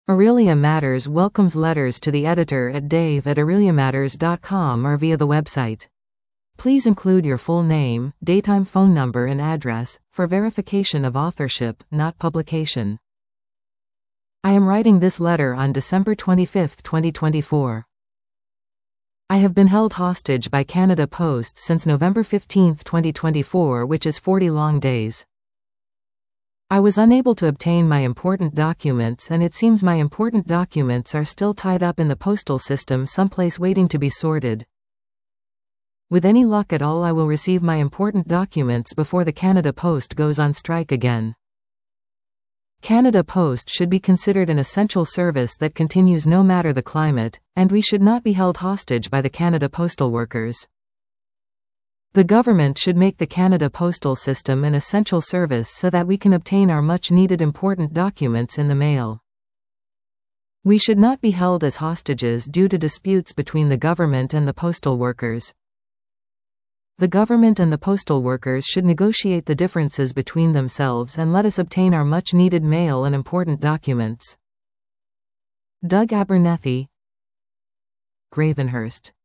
Aurelia Matters welcomes letters to the editor at dave@aureliamatters.com or via the website. Please include your full name, daytime phone number and address, for verification of authorship, not publication. I am writing this letter on December 25, 2024. I have been held hostage by Canada Post since November 15, 2024, which is 40 long days. I was unable to obtain my important documents, and it seems my important documents are still tied up in the postal system someplace waiting to be sorted. With any luck at all, I will receive my important documents before the Canada Post goes on strike again. Canada Post should be considered an essential service that continues no matter the climate, and we should not be held hostage by the Canada Postal Workers. The government should make the Canada Postal System an essential service so that we can obtain our much-needed important documents in the mail. We should not be held as hostages due to disputes between the government and the postal workers. The government and the postal workers should negotiate the differences between themselves and let us obtain our much-needed mail and important documents. Doug Abernethy, Gravenhurst.